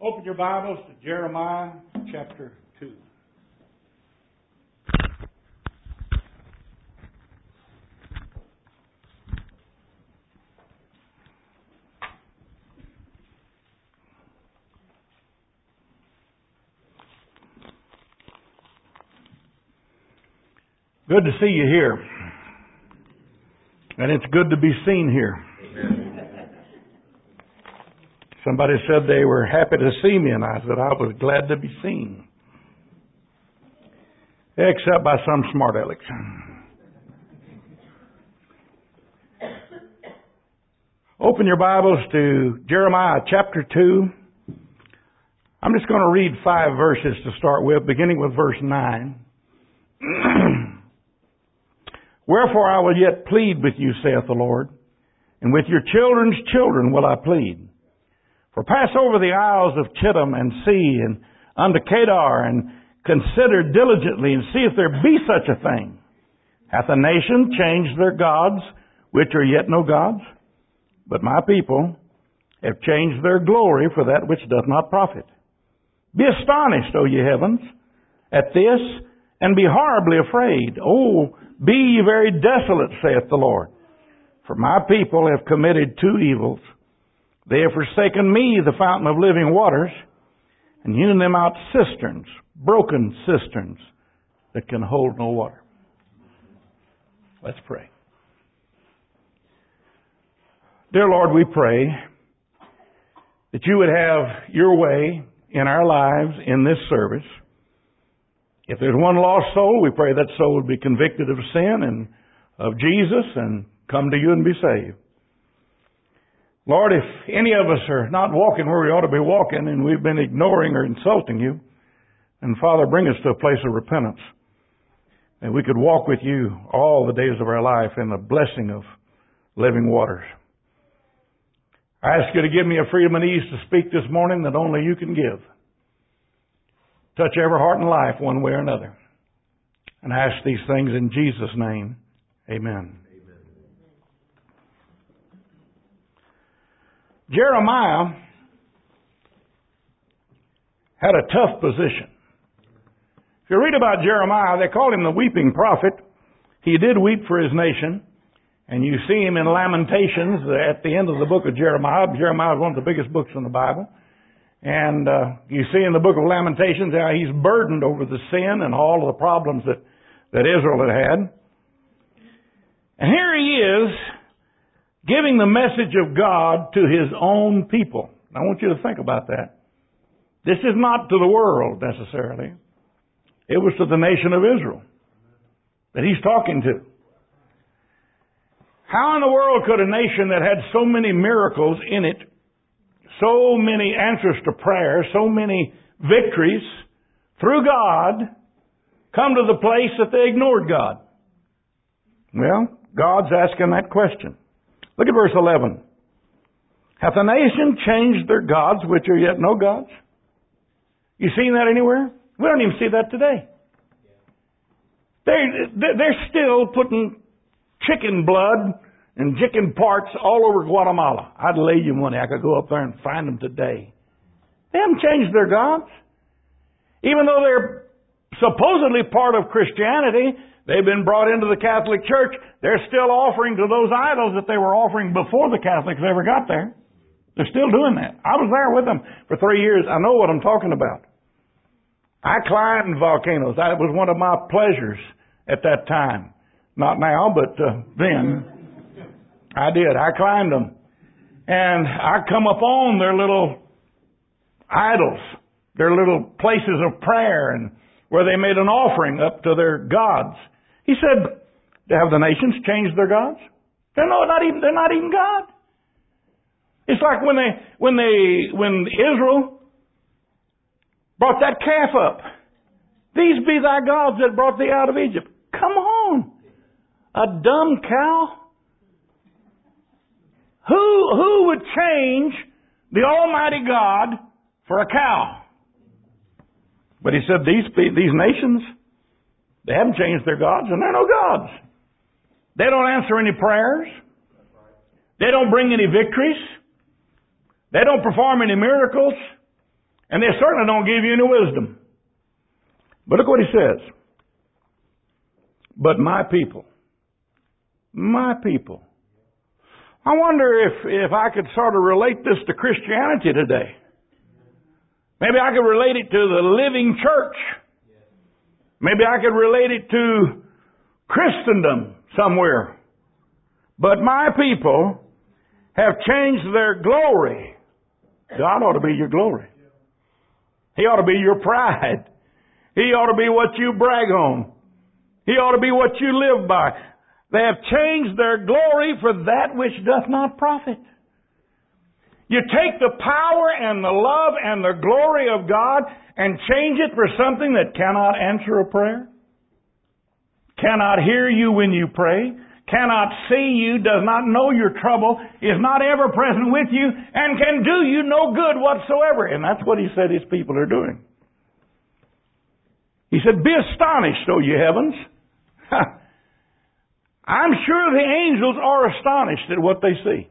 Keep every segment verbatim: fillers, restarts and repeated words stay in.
Open your Bibles to Jeremiah chapter two. Good to see you here. And it's good to be seen here. Somebody said they were happy to see me, and I said I was glad to be seen. Except by some smart alecks. Open your Bibles to Jeremiah chapter two. I'm just going to read five verses to start with, beginning with verse nine. Wherefore I will yet plead with you, saith the Lord, and with your children's children will I plead. For pass over the isles of Chittim and see, and unto Kedar, and consider diligently, and see if there be such a thing. Hath a nation changed their gods, which are yet no gods? But my people have changed their glory for that which doth not profit. Be astonished, O ye heavens, at this, and be horribly afraid. O, be ye very desolate, saith the Lord. For my people have committed two evils. They have forsaken me, the fountain of living waters, and hewn them out cisterns, broken cisterns that can hold no water. Let's pray. Dear Lord, we pray that you would have your way in our lives in this service. If there's one lost soul, we pray that soul would be convicted of sin and of Jesus and come to you and be saved. Lord, if any of us are not walking where we ought to be walking and we've been ignoring or insulting you, then Father, bring us to a place of repentance. And we could walk with you all the days of our life in the blessing of living waters. I ask you to give me a freedom and ease to speak this morning that only you can give. Touch every heart and life one way or another. And I ask these things in Jesus' name. Amen. Jeremiah had a tough position. If you read about Jeremiah, they called him the weeping prophet. He did weep for his nation. And you see him in Lamentations at the end of the book of Jeremiah. Jeremiah is one of the biggest books in the Bible. And uh, you see in the book of Lamentations how he's burdened over the sin and all of the problems that, that Israel had had. And here he is, giving the message of God to his own people. I want you to think about that. This is not to the world necessarily. It was to the nation of Israel that he's talking to. How in the world could a nation that had so many miracles in it, so many answers to prayer, so many victories through God, come to the place that they ignored God? Well, God's asking that question. Look at verse eleven. Hath a nation changed their gods, which are yet no gods? You seen that anywhere? We don't even see that today. They're, they're still putting chicken blood and chicken parts all over Guatemala. I'd lay you money I could go up there and find them today. They haven't changed their gods. Even though they're supposedly part of Christianity, they've been brought into the Catholic Church. They're still offering to those idols that they were offering before the Catholics ever got there. They're still doing that. I was there with them for three years. I know what I'm talking about. I climbed volcanoes. That was one of my pleasures at that time. Not now, but uh, then. I did. I climbed them. And I come upon their little idols, their little places of prayer, and where they made an offering up to their gods. He said, have the nations changed their gods? They're no, not even, they're not even God. It's like when they, when they, when Israel brought that calf up. These be thy gods that brought thee out of Egypt. Come on. A dumb cow? Who, who would change the Almighty God for a cow? But he said, these, these nations, they haven't changed their gods, and they're no gods. They don't answer any prayers. They don't bring any victories. They don't perform any miracles. And they certainly don't give you any wisdom. But look what he says. But my people. My people. I wonder if, if I could sort of relate this to Christianity today. Maybe I could relate it to the living church. Maybe I could relate it to Christendom somewhere. But my people have changed their glory. God ought to be your glory. He ought to be your pride. He ought to be what you brag on. He ought to be what you live by. They have changed their glory for that which doth not profit. You take the power and the love and the glory of God and change it for something that cannot answer a prayer, cannot hear you when you pray, cannot see you, does not know your trouble, is not ever present with you, and can do you no good whatsoever. And that's what he said his people are doing. He said, be astonished, O ye heavens. I'm sure the angels are astonished at what they see.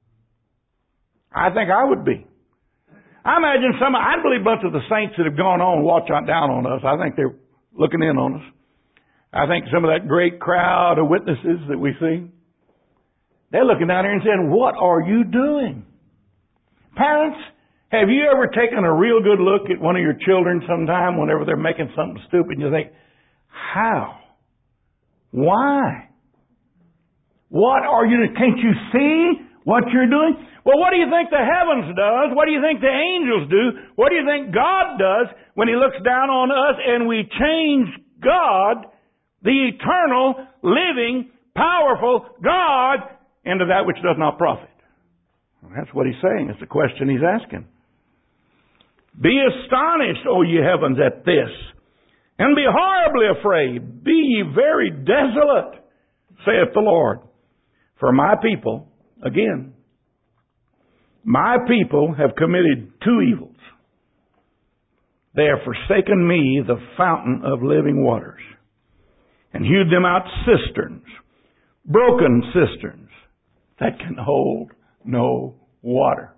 I think I would be. I imagine some, I believe a bunch of the saints that have gone on watch down on us. I think they're looking in on us. I think some of that great crowd of witnesses that we see, they're looking down here and saying, what are you doing? Parents, have you ever taken a real good look at one of your children sometime whenever they're making something stupid and you think, how? Why? What are you doing? Can't you see what you're doing? Well, what do you think the heavens does? What do you think the angels do? What do you think God does when He looks down on us and we change God, the eternal, living, powerful God, into that which does not profit? Well, that's what He's saying. It's the question He's asking. Be astonished, O ye heavens, at this, and be horribly afraid. Be ye very desolate, saith the Lord. For my people, again, my people have committed two evils. They have forsaken me, the fountain of living waters, and hewed them out cisterns, broken cisterns, that can hold no water.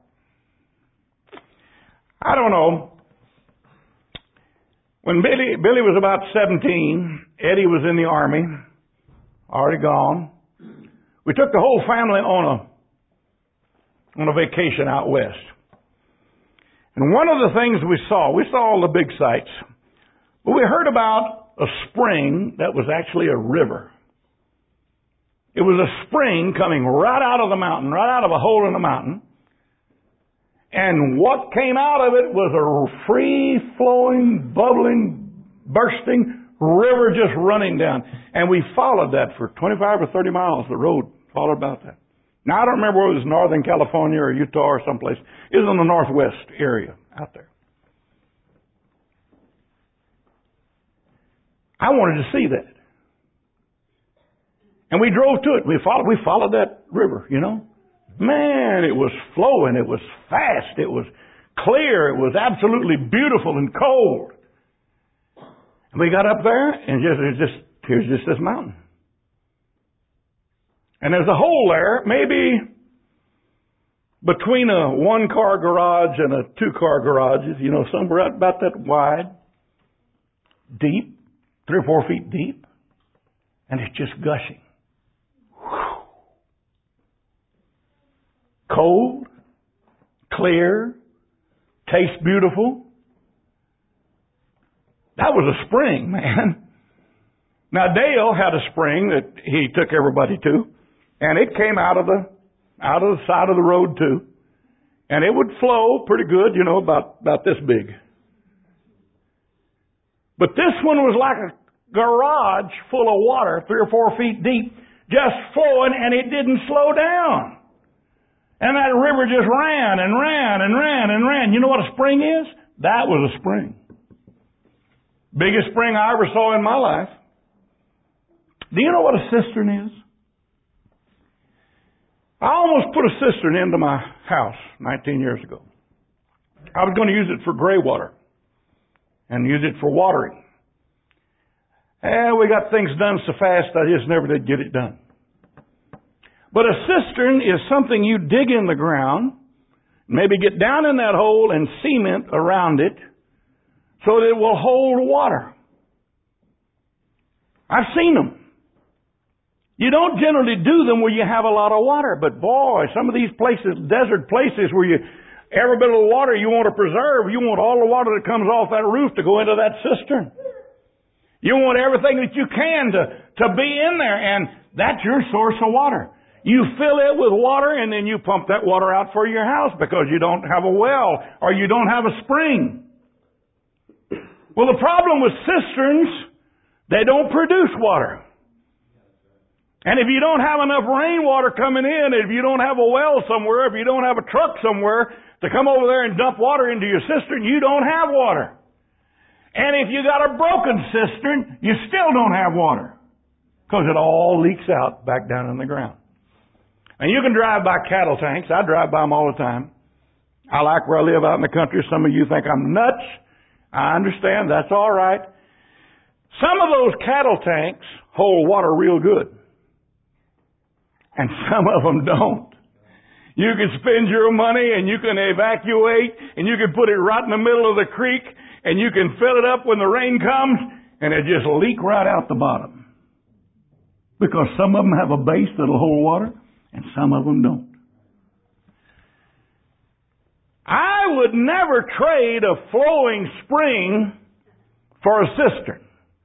I don't know. When Billy, Billy was about seventeen, Eddie was in the Army, already gone. We took the whole family on a, on a vacation out west. And one of the things we saw, we saw all the big sights, but we heard about a spring that was actually a river. It was a spring coming right out of the mountain, right out of a hole in the mountain. And what came out of it was a free-flowing, bubbling, bursting river just running down. And we followed that for twenty-five or thirty miles, the road followed about that. Now, I don't remember whether it was Northern California or Utah or someplace. It was in the northwest area out there. I wanted to see that. And we drove to it. We followed, we followed that river, you know. Man, it was flowing. It was fast. It was clear. It was absolutely beautiful and cold. And we got up there, and just, it just here's just this mountain. And there's a hole there, maybe between a one-car garage and a two-car garages, you know, somewhere about that wide, deep, three or four feet deep, and it's just gushing. Whew. Cold, clear, tastes beautiful. That was a spring, man. Now, Dale had a spring that he took everybody to, and it came out of the out of the side of the road too, and it would flow pretty good, you know, about about this big. But this one was like a garage full of water, three or four feet deep, just flowing, and it didn't slow down. And that river just ran and ran and ran and ran. You know what a spring is? That was a spring. Biggest spring I ever saw in my life. Do you know what a cistern is? I almost put a cistern into my house nineteen years ago. I was going to use it for gray water and use it for watering. And we got things done so fast I just never did get it done. But a cistern is something you dig in the ground, Maybe get down in that hole and cement around it so that it will hold water. I've seen them. You don't generally do them where you have a lot of water, but boy, some of these places, desert places where you, every bit of water you want to preserve, you want all the water that comes off that roof to go into that cistern. You want everything that you can to, to be in there, and that's your source of water. You fill it with water, and then you pump that water out for your house because you don't have a well or you don't have a spring. Well, the problem with cisterns, they don't produce water. And if you don't have enough rainwater coming in, if you don't have a well somewhere, if you don't have a truck somewhere to come over there and dump water into your cistern, you don't have water. And if you got a broken cistern, you still don't have water. Because it all leaks out back down in the ground. And you can drive by cattle tanks. I drive by them all the time. I like where I live out in the country. Some of you think I'm nuts. I understand. That's all right. Some of those cattle tanks hold water real good. And some of them don't. You can spend your money and you can evacuate and you can put it right in the middle of the creek and you can fill it up when the rain comes and it just leak right out the bottom. Because some of them have a base that'll hold water and some of them don't. I would never trade a flowing spring for a cistern.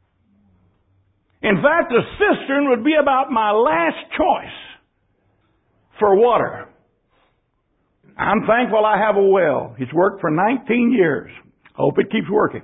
In fact, a cistern would be about my last choice for water. I'm thankful I have a well. It's worked for nineteen years. Hope it keeps working.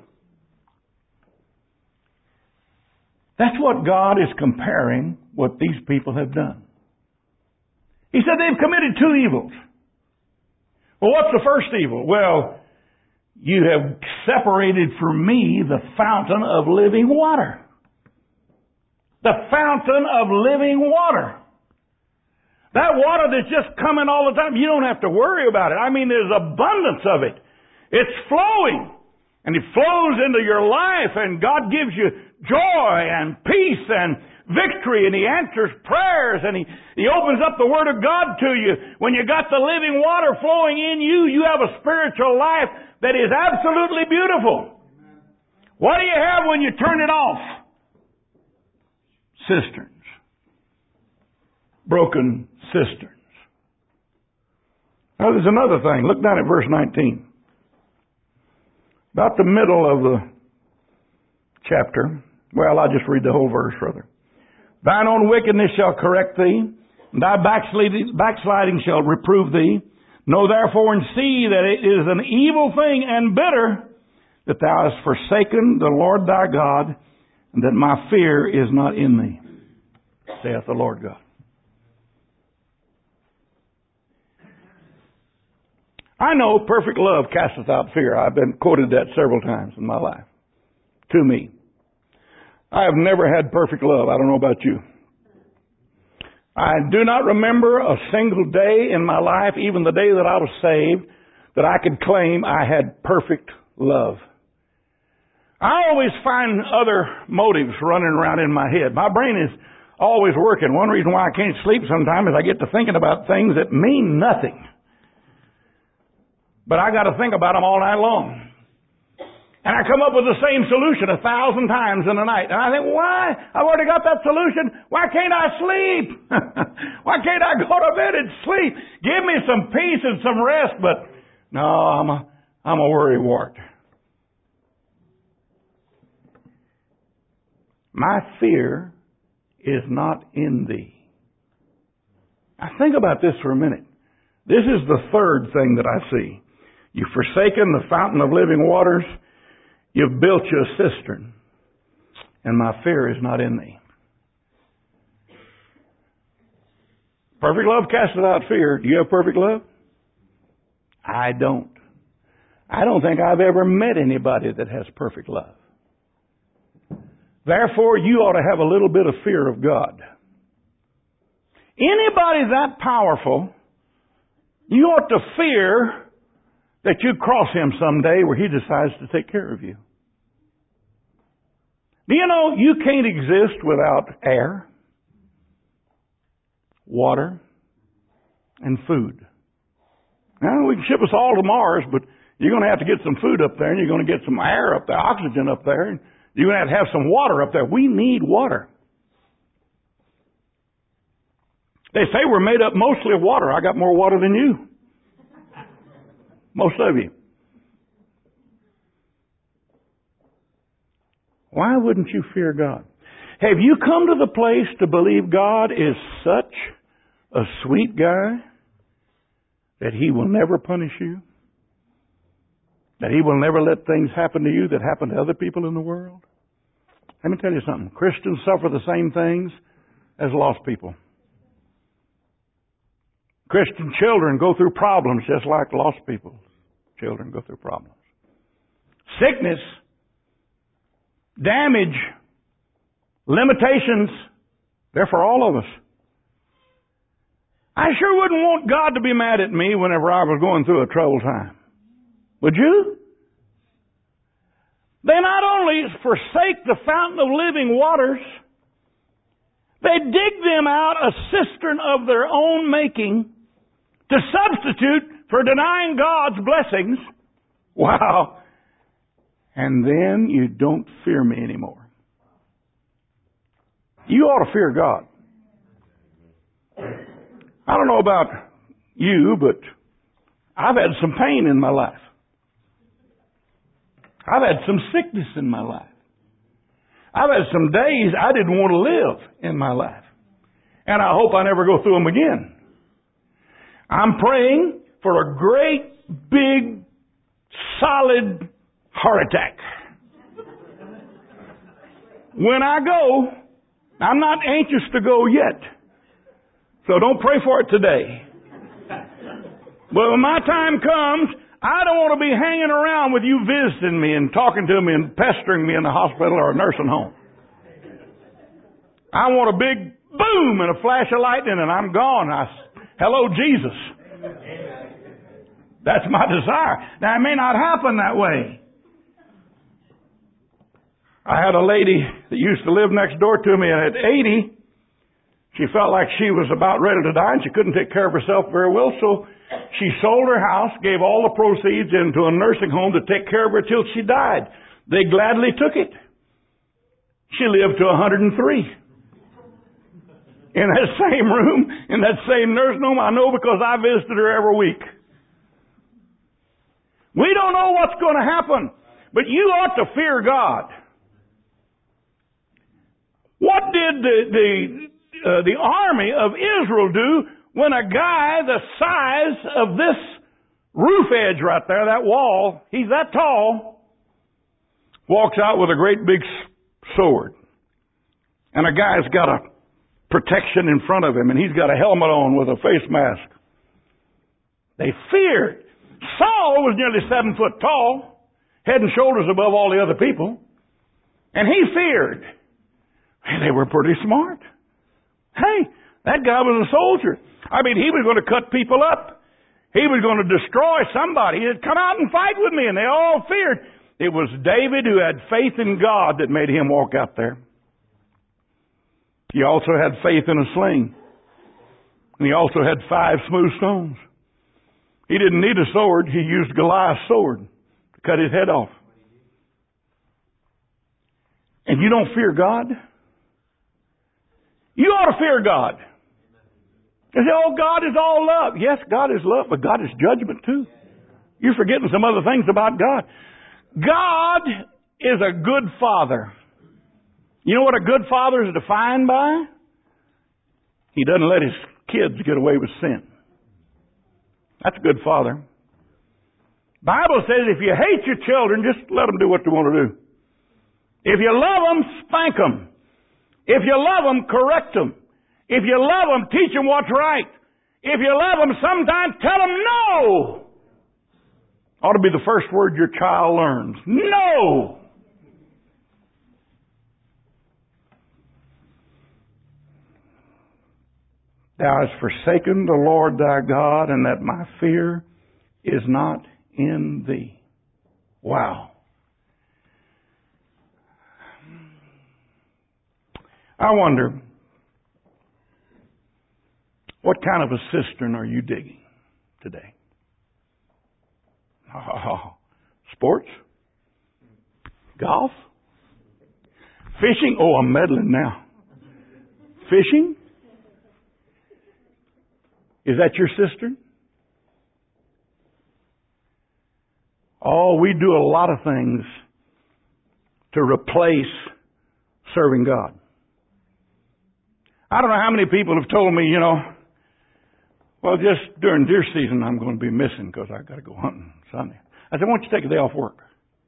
That's what God is comparing what these people have done. He said they've committed two evils. Well, what's the first evil? Well, you have separated from me the fountain of living water. The fountain of living water. That water that's just coming all the time, you don't have to worry about it. I mean, there's abundance of it. It's flowing. And it flows into your life, and God gives you joy and peace and victory, and He answers prayers, and He, He opens up the Word of God to you. When you got the living water flowing in you, you have a spiritual life that is absolutely beautiful. What do you have when you turn it off? Cisterns. Broken cisterns. Now there's another thing. Look down at verse nineteen. About the middle of the chapter. Well, I'll just read the whole verse rather. Thine own wickedness shall correct thee, and thy backsliding, backsliding shall reprove thee. Know therefore and see that it is an evil thing and bitter that thou hast forsaken the Lord thy God, and that my fear is not in thee, saith the Lord God. I know perfect love casteth out fear. I've been quoted that several times in my life. To me. I have never had perfect love. I don't know about you. I do not remember a single day in my life, even the day that I was saved, that I could claim I had perfect love. I always find other motives running around in my head. My brain is always working. One reason why I can't sleep sometimes is I get to thinking about things that mean nothing. But I got to think about them all night long. And I come up with the same solution a thousand times in the night. And I think, why? I've already got that solution. Why can't I sleep? Why can't I go to bed and sleep? Give me some peace and some rest. But no, I'm a, I'm a worrywart. My fear is not in thee. Now think about this for a minute. This is the third thing that I see. You've forsaken the fountain of living waters. You've built you a cistern. And my fear is not in thee. Perfect love casteth out fear. Do you have perfect love? I don't. I don't think I've ever met anybody that has perfect love. Therefore, you ought to have a little bit of fear of God. Anybody that powerful, you ought to fear that you cross Him someday where He decides to take care of you. Do you know you can't exist without air, water, and food? Now, we can ship us all to Mars, but you're going to have to get some food up there, and you're going to get some air up there, oxygen up there, and you're going to have to have some water up there. We need water. They say we're made up mostly of water. I got more water than you. Most of you. Why wouldn't you fear God? Have you come to the place to believe God is such a sweet guy that He will never punish you? That He will never let things happen to you that happen to other people in the world? Let me tell you something. Christians suffer the same things as lost people. Christian children go through problems just like lost people. Children go through problems. Sickness, damage, limitations, they're for all of us. I sure wouldn't want God to be mad at me whenever I was going through a troubled time. Would you? They not only forsake the fountain of living waters, they dig them out a cistern of their own making to substitute for denying God's blessings. Wow. And then you don't fear me anymore. You ought to fear God. I don't know about you, but I've had some pain in my life. I've had some sickness in my life. I've had some days I didn't want to live in my life. And I hope I never go through them again. I'm praying for a great, big, solid heart attack. When I go, I'm not anxious to go yet. So don't pray for it today. But when my time comes, I don't want to be hanging around with you visiting me and talking to me and pestering me in the hospital or a nursing home. I want a big boom and a flash of lightning and I'm gone. I, hello, Jesus. That's my desire. Now, it may not happen that way. I had a lady that used to live next door to me, and at eighty, she felt like she was about ready to die, and she couldn't take care of herself very well, so she sold her house, gave all the proceeds into a nursing home to take care of her till she died. They gladly took it. She lived to one hundred three. In that same room, in that same nursing home, I know because I visited her every week. We don't know what's going to happen, but you ought to fear God. What did the the, uh, the army of Israel do when a guy the size of this roof edge right there, that wall, he's that tall, walks out with a great big sword, and a guy's got a protection in front of him, and he's got a helmet on with a face mask. They feared. Saul was nearly seven foot tall, head and shoulders above all the other people, and he feared. And they were pretty smart. Hey, that guy was a soldier. I mean, he was going to cut people up. He was going to destroy somebody. He'd come out and fight with me, and they all feared. It was David who had faith in God that made him walk out there. He also had faith in a sling. And he also had five smooth stones. He didn't need a sword. He used Goliath's sword to cut his head off. And you don't fear God? You ought to fear God. You say, oh, God is all love. Yes, God is love, but God is judgment too. You're forgetting some other things about God. God is a good father. You know what a good father is defined by? He doesn't let his kids get away with sin. That's a good father. Bible says if you hate your children, just let them do what they want to do. If you love them, spank them. If you love them, correct them. If you love them, teach them what's right. If you love them, sometimes tell them no. Ought to be the first word your child learns. No. Thou hast forsaken the Lord thy God, and that my fear is not in thee. Wow. I wonder, what kind of a cistern are you digging today? Oh, sports? Golf? Fishing? Oh, I'm meddling now. Fishing? Is that your cistern? Oh, we do a lot of things to replace serving God. I don't know how many people have told me, you know, well, just during deer season I'm going to be missing because I've got to go hunting Sunday. I said, why don't you take a day off work?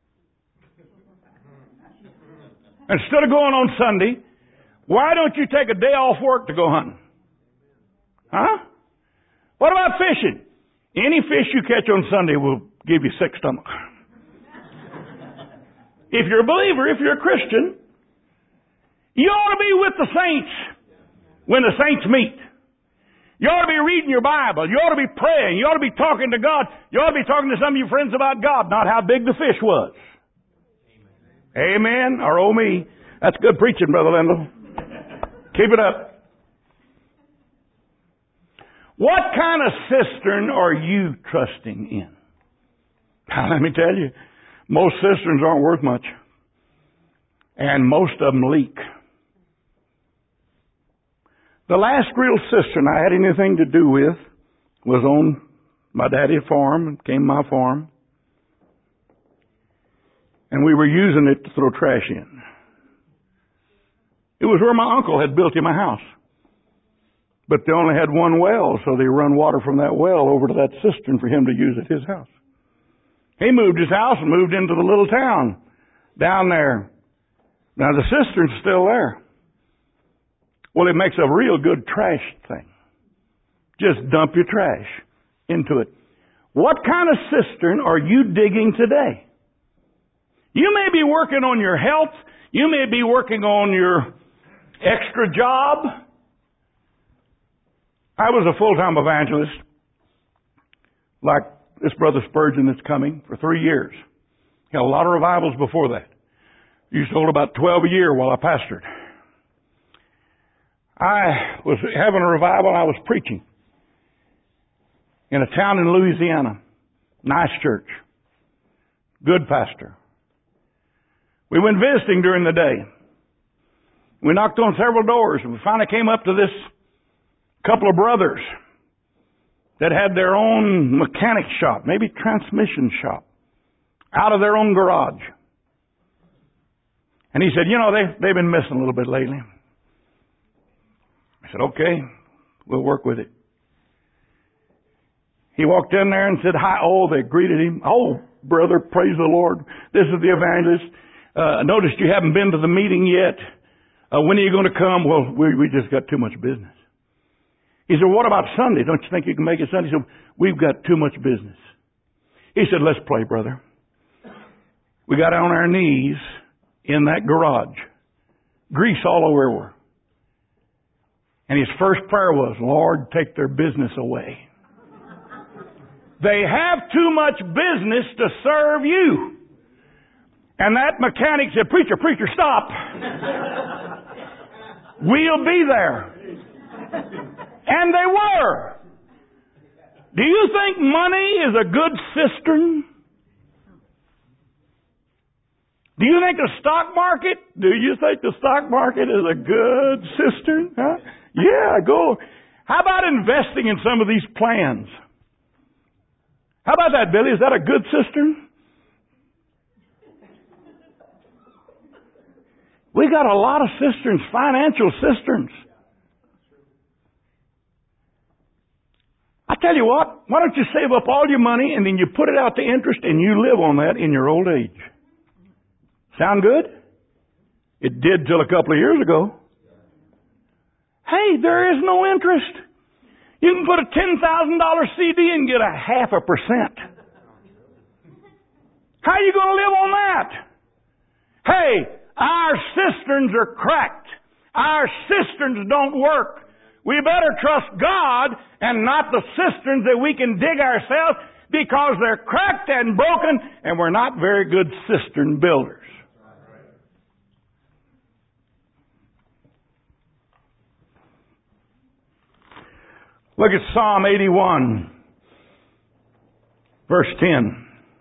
Instead of going on Sunday, why don't you take a day off work to go hunting? Huh? What about fishing? Any fish you catch on Sunday will give you sick stomach. If you're a believer, if you're a Christian, you ought to be with the saints when the saints meet. You ought to be reading your Bible. You ought to be praying. You ought to be talking to God. You ought to be talking to some of your friends about God, not how big the fish was. Amen. Amen. Or oh me. That's good preaching, Brother Lindell. Keep it up. What kind of cistern are you trusting in? Now, let me tell you, most cisterns aren't worth much. And most of them leak. The last real cistern I had anything to do with was on my daddy's farm. It came my farm. And we were using it to throw trash in. It was where my uncle had built him a house. But they only had one well, so they run water from that well over to that cistern for him to use at his house. He moved his house and moved into the little town down there. Now the cistern's still there. Well, it makes a real good trash thing. Just dump your trash into it. What kind of cistern are you digging today? You may be working on your health. You may be working on your extra job. I was a full-time evangelist, like this Brother Spurgeon that's coming, for three years. He had a lot of revivals before that. Used to hold about twelve a year while I pastored. I was having a revival and I was preaching in a town in Louisiana. Nice church. Good pastor. We went visiting during the day. We knocked on several doors and we finally came up to this couple of brothers that had their own mechanic shop, maybe transmission shop, out of their own garage. And he said, you know, they, they've been missing a little bit lately. I said, okay, we'll work with it. He walked in there and said, hi. Oh, they greeted him. Oh, brother, praise the Lord. This is the evangelist. Uh, noticed you haven't been to the meeting yet. Uh, when are you going to come? Well, we, we just got too much business. He said, what about Sunday? Don't you think you can make it Sunday? He said, we've got too much business. He said, let's pray, brother. We got on our knees in that garage. Grease all over. And his first prayer was, Lord, take their business away. They have too much business to serve you. And that mechanic said, preacher, preacher, stop. We'll be there. And they were. Do you think money is a good cistern? Do you think the stock market, do you think the stock market is a good cistern? Huh? Yeah, go. How about investing in some of these plans? How about that, Billy? Is that a good cistern? We got a lot of cisterns, financial cisterns. I tell you what, why don't you save up all your money and then you put it out to interest and you live on that in your old age? Sound good? It did till a couple of years ago. Hey, there is no interest. You can put a ten thousand dollars C D and get a half a percent. How are you going to live on that? Hey, our cisterns are cracked. Our cisterns don't work. We better trust God and not the cisterns that we can dig ourselves because they're cracked and broken and we're not very good cistern builders. Look at Psalm eighty-one, verse ten.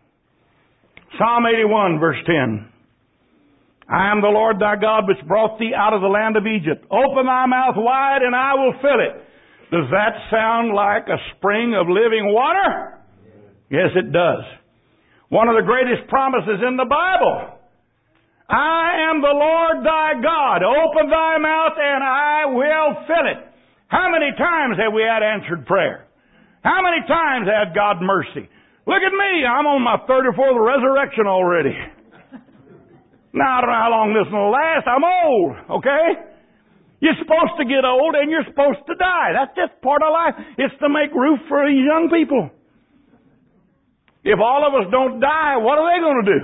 Psalm eighty-one, verse ten. I am the Lord thy God, which brought thee out of the land of Egypt. Open thy mouth wide, and I will fill it. Does that sound like a spring of living water? Yes, it does. One of the greatest promises in the Bible. I am the Lord thy God. Open thy mouth, and I will fill it. How many times have we had answered prayer? How many times had God mercy? Look at me. I'm on my third or fourth resurrection already. Now, I don't know how long this will last. I'm old, okay? You're supposed to get old and you're supposed to die. That's just part of life. It's to make room for these young people. If all of us don't die, what are they going to do?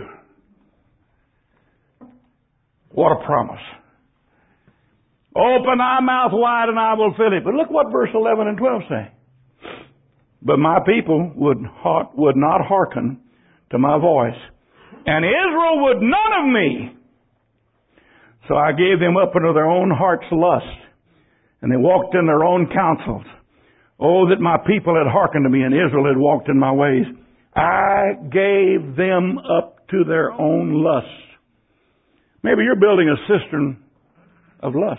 What a promise. Open thy mouth wide and I will fill it. But look what verse eleven and twelve say. But my people would, would not hearken to my voice, and Israel would none of me. So I gave them up unto their own heart's lust, and they walked in their own counsels. Oh, that my people had hearkened to me, and Israel had walked in my ways. I gave them up to their own lust. Maybe you're building a cistern of lust.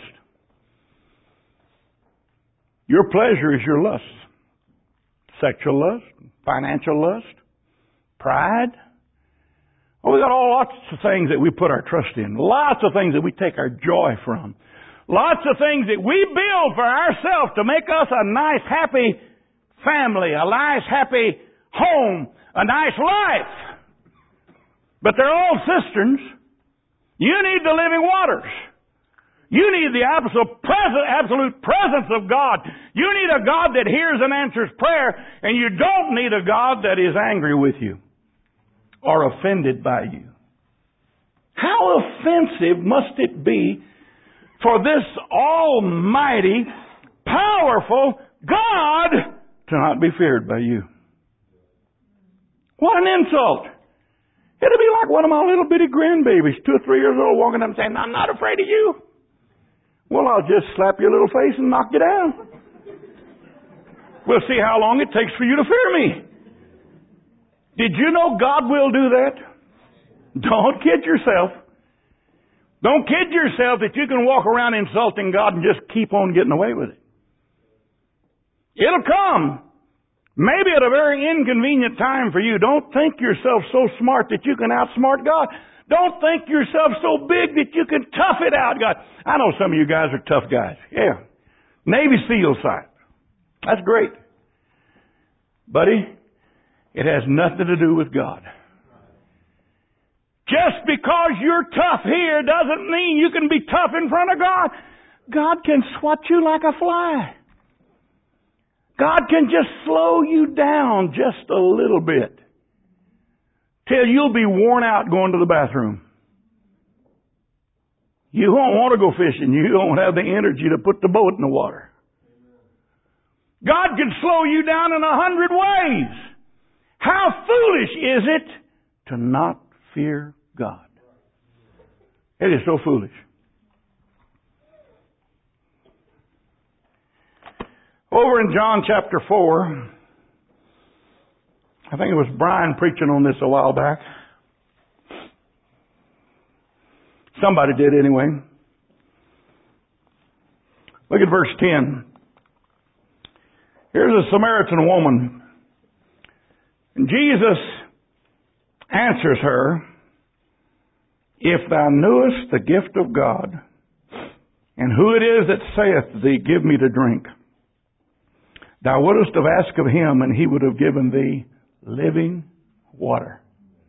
Your pleasure is your lust. Sexual lust, financial lust, pride. Oh, we got all lots of things that we put our trust in. Lots of things that we take our joy from. Lots of things that we build for ourselves to make us a nice, happy family, a nice, happy home, a nice life. But they're all cisterns. You need the living waters. You need the absolute presence of God. You need a God that hears and answers prayer, and you don't need a God that is angry with you or offended by you. How offensive must it be for this almighty, powerful God to not be feared by you? What an insult! It'll be like one of my little bitty grandbabies, two or three years old, walking up and saying, I'm not afraid of you. Well, I'll just slap your little face and knock you down. We'll see how long it takes for you to fear me. Did you know God will do that? Don't kid yourself. Don't kid yourself that you can walk around insulting God and just keep on getting away with it. It'll come. Maybe at a very inconvenient time for you. Don't think yourself so smart that you can outsmart God. Don't think yourself so big that you can tough it out, God. I know some of you guys are tough guys. Yeah. Navy SEAL side. That's great. Buddy, it has nothing to do with God. Just because you're tough here doesn't mean you can be tough in front of God. God can swat you like a fly. God can just slow you down just a little bit till you'll be worn out going to the bathroom. You won't want to go fishing. You don't have the energy to put the boat in the water. God can slow you down in a hundred ways. How foolish is it to not fear God? It is so foolish. Over in John chapter four, I think it was Brian preaching on this a while back. Somebody did anyway. Look at verse ten. Here's a Samaritan woman. And Jesus answers her, If thou knewest the gift of God, and who it is that saith thee, Give me to drink, thou wouldest have asked of him, and he would have given thee living water.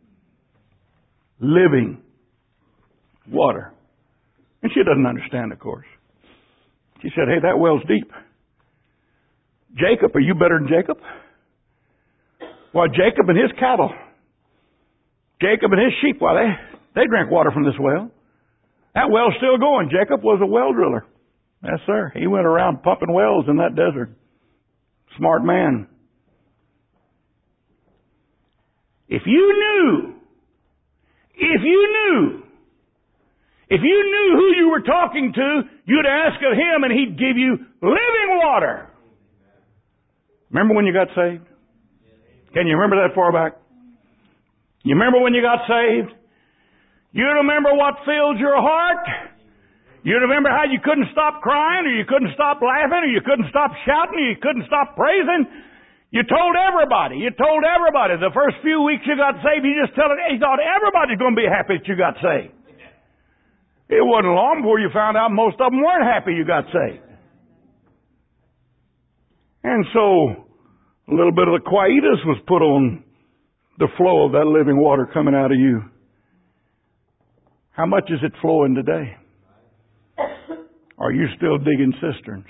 Living water. And she doesn't understand, of course. She said, hey, that well's deep. Jacob, are you better than Jacob? Why, Jacob and his cattle, Jacob and his sheep, why, they, they drank water from this well. That well's still going. Jacob was a well driller. Yes, sir. He went around pumping wells in that desert. Smart man. If you knew, if you knew, if you knew who you were talking to, you'd ask of him and he'd give you living water. Remember when you got saved? Can you remember that far back? You remember when you got saved? You remember what filled your heart? You remember how you couldn't stop crying, or you couldn't stop laughing, or you couldn't stop shouting, or you couldn't stop praising? You told everybody. You told everybody. The first few weeks you got saved, you just tell it. You thought everybody's going to be happy that you got saved. It wasn't long before you found out most of them weren't happy you got saved. And so a little bit of the quietus was put on the flow of that living water coming out of you. How much is it flowing today? Are you still digging cisterns?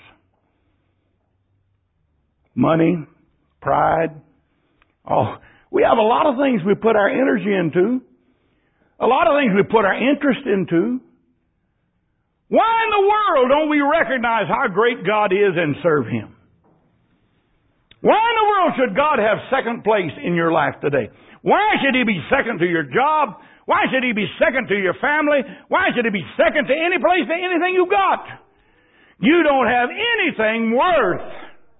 Money, pride. Oh, we have a lot of things we put our energy into. A lot of things we put our interest into. Why in the world don't we recognize how great God is and serve Him? Why in the world should God have second place in your life today? Why should He be second to your job? Why should He be second to your family? Why should He be second to any place, to anything you got? You don't have anything worth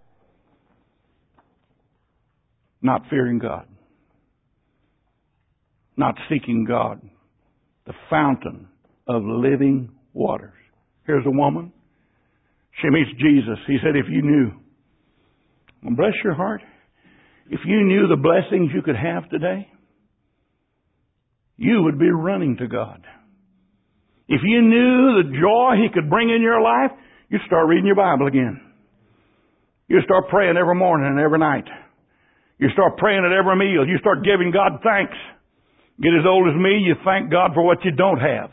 not fearing God, not seeking God, the fountain of living waters. Here's a woman. She meets Jesus. He said, if you knew, well, bless your heart, if you knew the blessings you could have today, you would be running to God. If you knew the joy He could bring in your life, you'd start reading your Bible again. You start praying every morning and every night. You start praying at every meal. You start giving God thanks. Get as old as me, you thank God for what you don't have.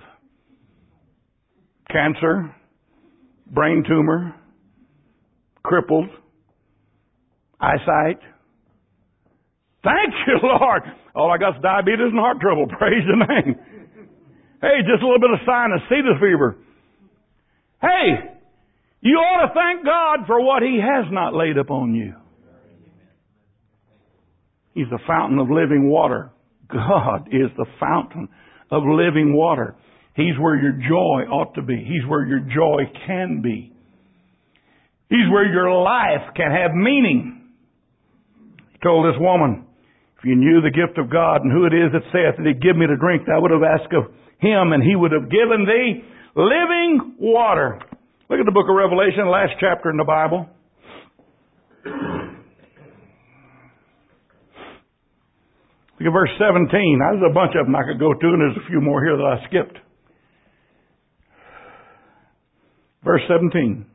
Cancer, brain tumor, crippled, eyesight. Thank you, Lord. All I got is diabetes and heart trouble. Praise the name. Hey, just a little bit of sinus, cetus fever. Hey, you ought to thank God for what He has not laid upon you. He's the fountain of living water. God is the fountain of living water. He's where your joy ought to be. He's where your joy can be. He's where your life can have meaning. He told this woman, if you knew the gift of God and who it is that saith that He'd give me to drink, I would have asked of Him and He would have given thee living water. Look at the book of Revelation, last chapter in the Bible. Look at verse seventeen. Now, there's a bunch of them I could go to, and there's a few more here that I skipped. Verse seventeen.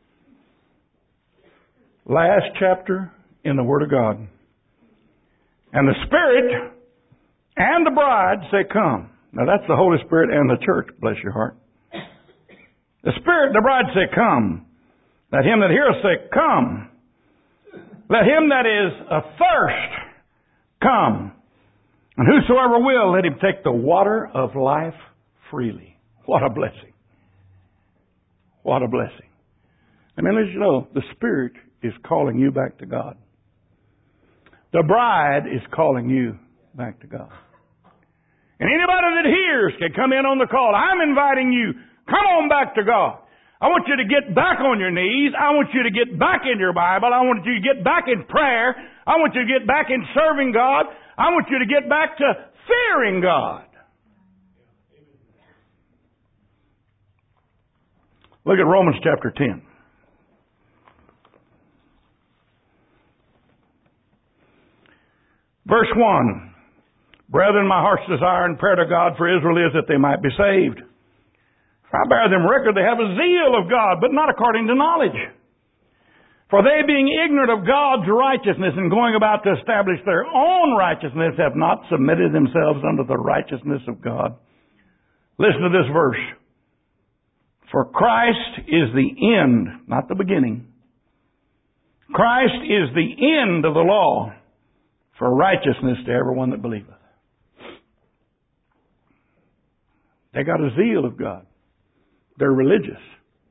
Last chapter in the Word of God. And the Spirit and the bride say, come. Now that's the Holy Spirit and the church, bless your heart. The Spirit and the bride say, come. Let him that heareth say, come. Let him that is athirst come. And whosoever will, let him take the water of life freely. What a blessing. What a blessing. And then as you know, the Spirit is calling you back to God. The bride is calling you back to God. And anybody that hears can come in on the call. I'm inviting you. Come on back to God. I want you to get back on your knees. I want you to get back in your Bible. I want you to get back in prayer. I want you to get back in serving God. I want you to get back to fearing God. Look at Romans chapter ten. Verse one. Brethren, my heart's desire and prayer to God for Israel is that they might be saved. For I bear them record they have a zeal of God, but not according to knowledge. For they, being ignorant of God's righteousness and going about to establish their own righteousness, have not submitted themselves unto the righteousness of God. Listen to this verse. For Christ is the end, not the beginning. Christ is the end of the law for righteousness to everyone that believeth. They got a zeal of God. They're religious.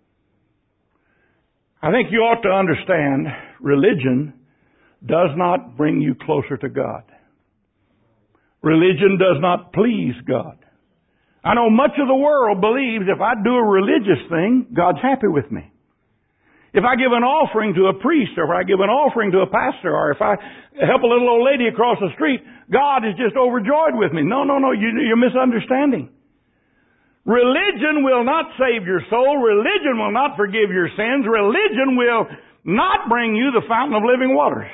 I think you ought to understand religion does not bring you closer to God. Religion does not please God. I know much of the world believes if I do a religious thing, God's happy with me. If I give an offering to a priest, or if I give an offering to a pastor, or if I help a little old lady across the street, God is just overjoyed with me. No, no, no, you, you're misunderstanding. Religion will not save your soul. Religion will not forgive your sins. Religion will not bring you the fountain of living waters.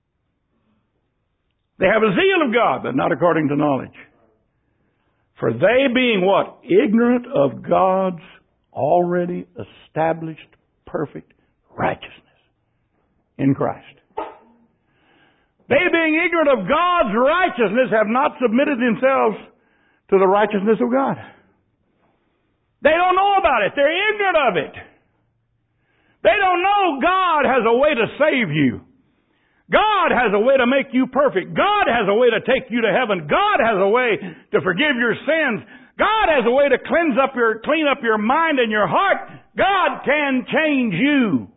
They have a zeal of God, but not according to knowledge. For they being what? Ignorant of God's already established perfect righteousness in Christ. They being ignorant of God's righteousness have not submitted themselves to the righteousness of God. They don't know about it. They're ignorant of it. They don't know God has a way to save you. God has a way to make you perfect. God has a way to take you to heaven. God has a way to forgive your sins. God has a way to cleanse up your, clean up your mind and your heart. God can change you.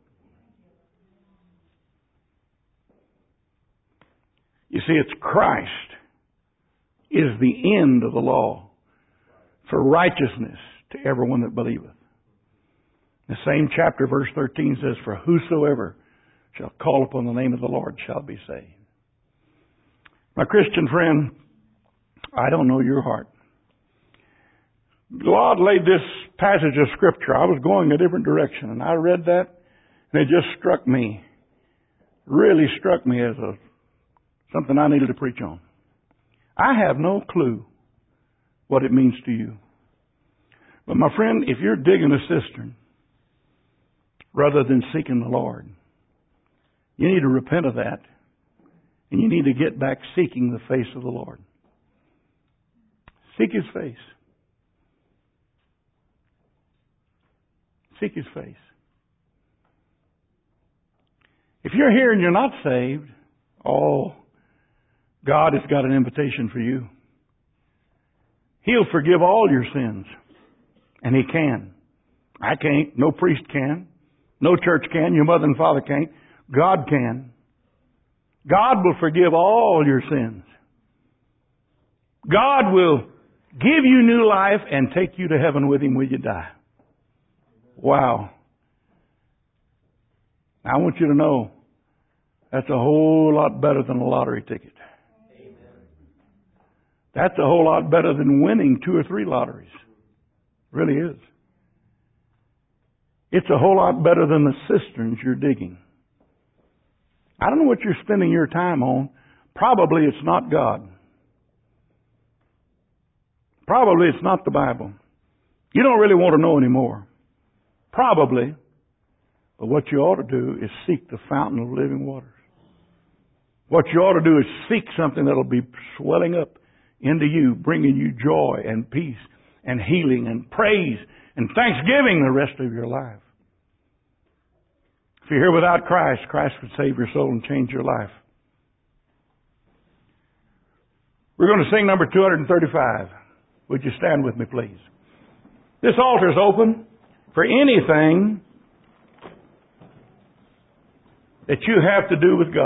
You see, it's Christ is the end of the law for righteousness to everyone that believeth. The same chapter, verse thirteen says, for whosoever shall call upon the name of the Lord shall be saved. My Christian friend, I don't know your heart. God laid this passage of Scripture. I was going a different direction, and I read that, and it just struck me, really struck me as a something I needed to preach on. I have no clue what it means to you. But my friend, if you're digging a cistern rather than seeking the Lord, you need to repent of that, and you need to get back seeking the face of the Lord. Seek His face. Seek His face. If you're here and you're not saved, oh, God has got an invitation for you. He'll forgive all your sins. And He can. I can't. No priest can. No church can. Your mother and father can't. God can. God will forgive all your sins. God will give you new life and take you to heaven with Him when you die. Wow. I want you to know that's a whole lot better than a lottery ticket. Amen. That's a whole lot better than winning two or three lotteries. It really is. It's a whole lot better than the cisterns you're digging. I don't know what you're spending your time on. Probably it's not God. Probably it's not the Bible. You don't really want to know anymore. Probably. But what you ought to do is seek the fountain of living waters. What you ought to do is seek something that'll be swelling up into you, bringing you joy and peace and healing and praise and thanksgiving the rest of your life. If you're here without Christ, Christ would save your soul and change your life. We're going to sing number two thirty-five. Would you stand with me, please? This altar is open for anything that you have to do with God.